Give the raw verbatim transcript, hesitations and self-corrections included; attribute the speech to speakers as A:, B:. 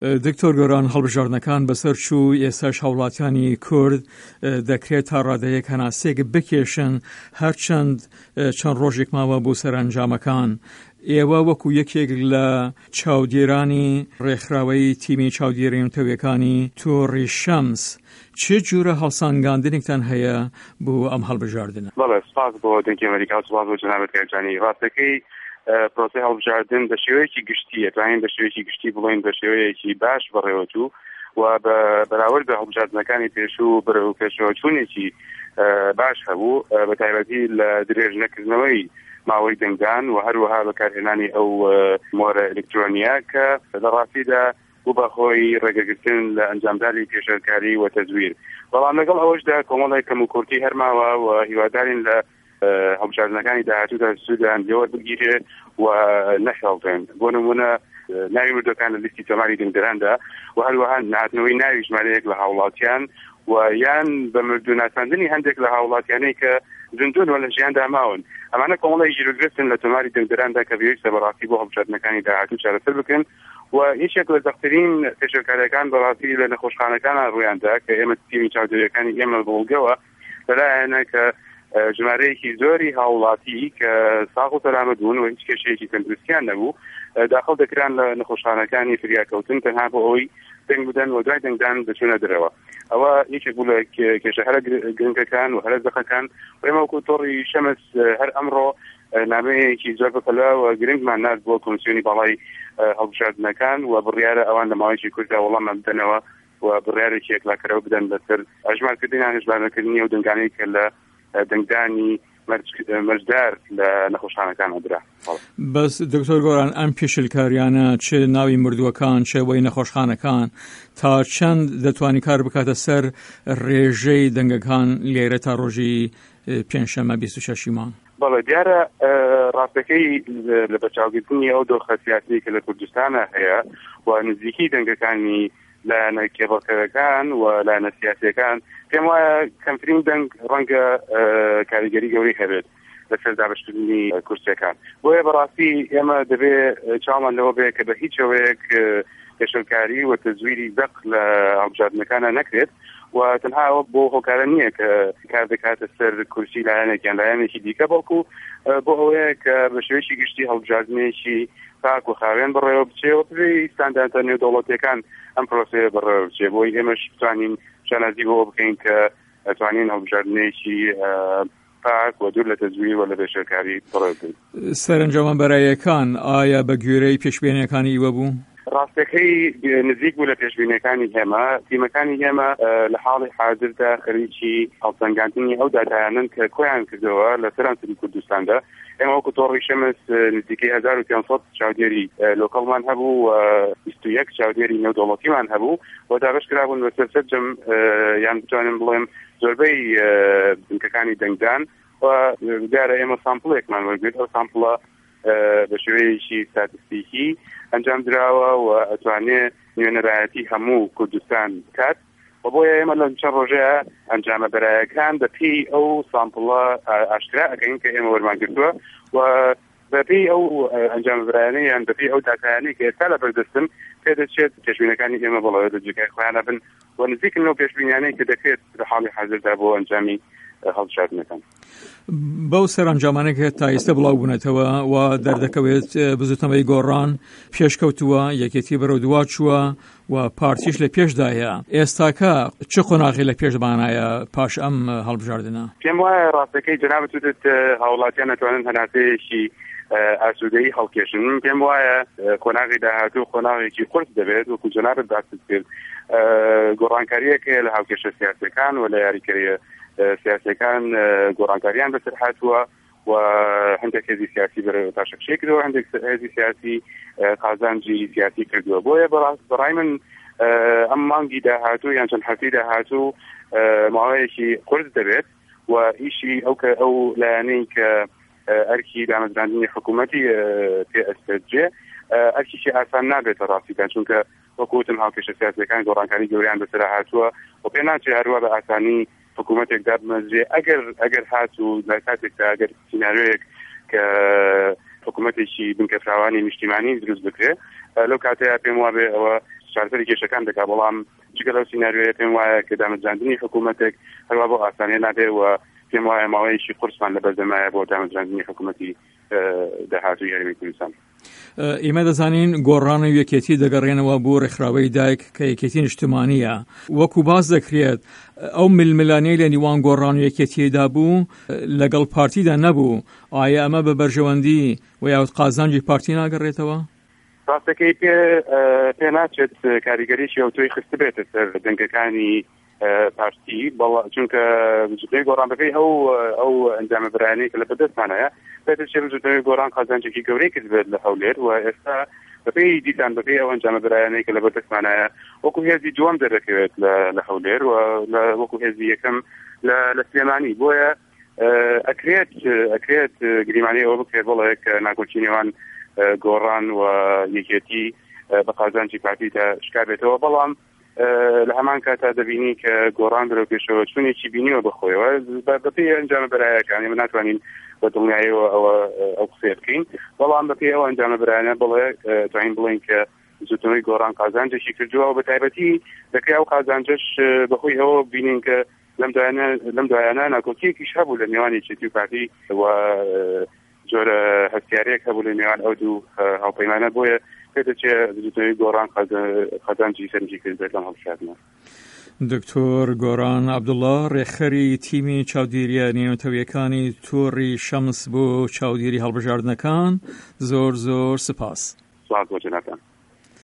A: دکتۆر گۆران، هەڵبژاردنەکان بەسەر چوو، ئێستاش هاوڵاتیانی کورد دەکرێت تا ڕادەیەک هەناسەیەک بکێشن هەرچەند چەند ڕۆژێک ماوە بۆ سەرنجامەکان. ئێوە وەکو یەکێک لە چاودێرانی ڕێکخراوەی تیمی چاودێرینەوەیەکانی تووڕی شەمس، چه جورە هەڵسانگاندنێکتان هەیە بۆ ئەم هەڵبژاردنە؟
B: بەڵێ، سپاس بۆ دەنگی ئەمریکا و سپاس بۆ جەنابەت کاکجانی. ڕاستەکەی پرۆسەی هەڵبژاردن بە شێوەیەکی گشتی ئەتوانین بە شێوەیەکی گشتی بڵێن بە شێوەیەکی باش بەڕێوەچوو و بەراورد بە هەڵبژاردنەکانی پێشوو بەرەو پێشەوەچوونێکی باش هەبوو، بە تایبەتی لە درێژ نەکردنەوەی ماوەی دەنگدان و هەروەها بەکارهێنانی ئەو مۆرە ئەلکترۆنیا کە لە ڕاستیدا بوو بە خۆی ڕێگەگرتن لە ئەنجامداری پێشەرکاری و تەزویر. بەڵام لەگەڵ ئەوەشدا کۆمەڵێک کەم و کورتی هەرماوە و هیوادارین لە هەڵبژاردنەکانی داهاتوودا سوودان لێوە بگیرێ و نەخێڵدرێن. بۆ نمونە ناوی مردوەکان لە لیستی تۆماری دەنگدەراندا و هەروەها نهاتنەوەی ناوی ژمارەیەک لە هاوڵاتیان و یان بە مردوو ناساندنی هەندێک لە هاوڵاتیانەی کە زیندوون و لە ژیاندا ماون. ئەمانە کۆمەڵی ژیرۆگرفتن لە تۆماری دەنگدەراندا کە بەویستە بەڕاستی بۆ هەڵبژاردنەکانی داهاتوو چارەسەر بکەن و یەکێک لە سەختترین پێشەرکاریەکان بەڕاستی لە نەخۆشخانەکانە ڕوویاندا کە ئێمە تیمی چاودێریەکانی ئێمە بڵگەوە لەلایەنە کە ژمارەیەکی زۆری هاوڵاتی کە ساغ و سەلامەت بوون و هیچ کێشەیەکی تەندروستیان نەبوو داخل دەکران لە نەخۆشخانەکانی فریاکەوتن تەنها بۆ ئەوەی دەنگ بدەن و دوای دەنگدان بچونە درەوە. ئەوە یەکێک بوو لە کێشە هەرە گرنگەکان و هەرە زەخەکان. ئێمە وەکو تۆڕی شەمس هەر ئەمڕۆ نامەیەکی زۆر بەپەلا و گرنگمان نرد بۆ کۆمسیۆنی باڵای هەڵبژاردنەکان و بڕیارە ئەوان لە ماوەیەکی کووردا وەڵامان بدەنەوە و بڕیارێکی یەکلاکەرەوە بدەن لەسەر ئەژمارکردنیان هەژمارەکردنی و دەنگانەی کە لە دەنگدانی مەرجدار لە نەخۆشخانەکان ئەدرا.
A: بەس دکتۆر گۆران، ئەم پێشلکاریانە چ ناوی مردووەکان چ بۆی نەخۆشخانەکان تا چەند دەتوانی کار بکاتە سەر ڕێژەی دەنگەکان لێرە تا ڕۆژی پێنجشەممە بیست و شەشی مانگ؟
B: بەڵێ، دیارە ڕاستەکەی لە بەچاوگرتنی ئەو دۆخە سیاسی کە لە کوردستانە هەیە و نزیکی دەنگەکانی لایەنە کێبڵکەرەکان و لایەنە سیاسیەکان پێم وایە کەمترین دەنگ ڕەنگە کاریگەری گەورەی هەبێت لەسەر دابەشکردنی کورسیەکان. بۆیە بەڕاستی ئێمە دەبێت چاومان لەوە بێت کە بە هیچ شێوەیەک پێشەرکاری و تەزویری دەق لە هەڵبژاردنەکانە نەکرێت و تەنها ئەوە بۆ هۆکارە نییە کە کار دەکاتە سەر کورسی لایەنێکیان لایەنێکی دیکە، بەڵکو بۆ ئەوەیە کە بە شێوەیەکی گشتی هەڵبژاردنێکی پاک و خاوێن بڕێوە بچێەوە بێ ستانداردە نێودەوڵەتیەکان ئەم پرۆسەیە بڕێوە بچێ، بۆی ئێمەش بتوانین شانازی بۆ بکەین کە ئەتوانین هەڵبژاردنێکی پاک و دوور لە تەزویر و لە پێشەرکاری بڕێوە بکەین.
A: سەرنجامان بەرایەکان ئایا بە گوێرەی پێشبینیەکانی ئیوە بوو؟
B: ڕاستەکەی نزیک بوو لە پێشبینیەکانی هێمە. تیمەکانی هێمە لە حاڵی حاضردا خەریکی هەڵسەنگاندنی ئەو دادایانن کە کۆیان کردەوە لە سەرانسەری کوردستاندا. ئێمە وەکو تۆڕی شەمس نزیکەی هەزار و پێنج سەد چاودێری لۆکەڵمان هەبوو و بیست و یەک چاودێری نێودەوڵەتیمان هەبوو و دابەش کرابوون بە سەرسەرجەم یان بتوانم بڵێم زۆربەی بنکەکانی دەنگدان و دیارە ئێمە سامپڵێکمان وەرگرت. ئەو سامپڵە بە شێوەیەکی ستاتستیکی ئەنجام دراوە و ئەتوانێت نوێنەرایەتی هەموو کوردستان بکات و بۆیە ئێمە لە چەند ڕۆژەیە ئەنجامە بەرایەکان بەپێی ئەو سامپڵە ئاشکرا ئەکەین کە ئێمە وەرمان کردووە و بەپێی ئەو ئەنجامە بەرایانەی یان بەپێی ئەو دااتیانەی کە ئێستا لە بەردەستم پێ دەچێت پێشبینەکانی ئێمە بڵەوە دەجێگای خۆیانە بن و نزیکن لەو پێشبینیانەی کە دەکرێت لە حاڵی حاضردا بۆ ئەنجامی هەڵبژاردنەکان.
A: بەو سەرنجامانێک تا ئێستا بڵاو بوونەتەوە و دەردەکەوێت بزوتەمەی گۆڕان پێشکەوتووە، یەکێتی بەرەو دوا چووە و پارتیش لە پێشدایە. ئێستاکە چ قۆناغی لە پێشبانایە پاش ئەم هەڵبژاردنە؟
B: پێم وایە ڕاستەکەی جەنابەت وتت هاوڵاتیان نەتوانن هەناسەیەکی ئاسوودەیی هەڵکێشن. پێم وایە قۆناغی داهاتوو قۆناغێکی قورس دەبێت وەکو جەنابەت باست کرد. گۆڕانکاریەکە لە هاوکێشە سیاسیەکان و لە یاریکاریە سیاسیەکان گۆڕانکاریان بەسەر هاتووە و هەندێک هێزی سیاسی تاشەکشەی کردەوە، هەندێک هێزی سیاسی قازانجی سیاسی کردووە. بۆیە بەڕای من ئەم مانگی داهاتوو یان چەند هەفتەی داهاتوو ماوەیەکی قورس دەبێت و ئیشی ئەو کە ئەو لایەنەی کە ئەرکی دامەزراندنی حکوومەتی پێ ئەستێجێ ئەرکیشی ئاسان نابێتە ڕاستیکان، چونکە وەکوتم هاوکێشە سیاسیەکان گۆڕانکاری گەوریان بەسەر هاتووە و پێ ناچێت هەروە بە ئاسانی حکوومەتێکدا بمەزرێ ئەگەر ئەگەر هات و لە کاتێکدا ئەگەر سیناریۆیەک کە حکوومەتێکی بنکەفراوانی نیشتیمانی دروست بکرێت لەو کاتەیە پێم وابێ ئەوە چارەسەری کێشەکان دەکات بەڵام جگە لەو سیناریۆیە پێم وایە کە دامەزراندنی حکوومەتێک هەروە بۆ ئاسانیە نابێ و پێم وایە ماوەیەکی قورسمان لە بەردەمایە بۆ دامەزراندنی حکوومەتی داهاتووی هەرێمی کوردستان.
A: ئێمە دەزانین گۆڕانە یەکێتی دەگەڕێنەوە بۆ ڕێکخراوەی دایک کە یەکێتی نیشتمانیە. وەکو باز دەکرێت ئەو ململانەی لە نیوان گۆڕان و یەکێتیدا بوو لەگەڵ پارتیدا نەبوو. ئایا ئەمە بە بەرژەوەندی و یاوت قازانجی پارتی ناگەڕێتەوە؟
B: ڕاستەکەی پێ ناچێت کاریگەریشی ئەو تۆی خست بێتە سەر دەنگەکانی پارتی بەڵام چونکە بجوتەوەی گۆڕانەکەی ئەو ئەو ئەنجامە برایانەی کە لە بەدەستمانەیە پێتر چێ بجوتەوەی گۆڕان قازانجێکی گەورەی کرد بێت لە هەولێر و ئێستا بەپێی دیسان بەپێی ئەو ئەنجامە برایانەی کە لە بەدەستمانەیە وەکو هێزی دووەم دەردەکەوێت لە هەولێر و وەکو هێزی یەکەم لە سلێمانی بۆیە ئەکرێت ئەکرێت گریمانی ئەوە بکرێت بڵێ کە ناکۆچینەوان گۆڕان و یەکێتی بە قازانجی پارتیدا شکا بێتەوە بەڵام لە هەمان کاتا دەبینی کە گۆڕان درۆ پێشەوە چونێکی بینیوە بخۆیەوە بەپێی ئەنجامە بەرایەکانی من ناتوانین بە دڵنیاییەوە ئەوە ئەو قسێ بکەین بەڵام بەپێی ئەوە ئەنجامە برایانە بڵێ توانین بڵێن کە زوتنەوەی گۆڕان قازانجێکی کردووە و بە تایبەتی دەکرێت ئەو قازانجەش بەخۆی ئەوە بینین کە لەم لەم دوایانە ناکۆکیەکیش هەبوو لە نێوانی یەکێتی و پارتی و جۆرە هەستیارەیەک هەبوو لە نێوان ئەو دوو هاوپەیمانە بۆیە پێتە چێ زوتنەوەی گۆڕان قازانجی سەرنجی کرد بێت لەم هەڵبژاردنەوە.
A: دکتۆر گۆڕان عەبدوڵڵا ڕێکخەری تیمی چاودێریە نێونەتەوەیەکانی تۆڕی شەمس بۆ چاودێری هەڵبژاردنەکان زۆر زۆر سپاس.
B: سپاس بۆ جەنابتان.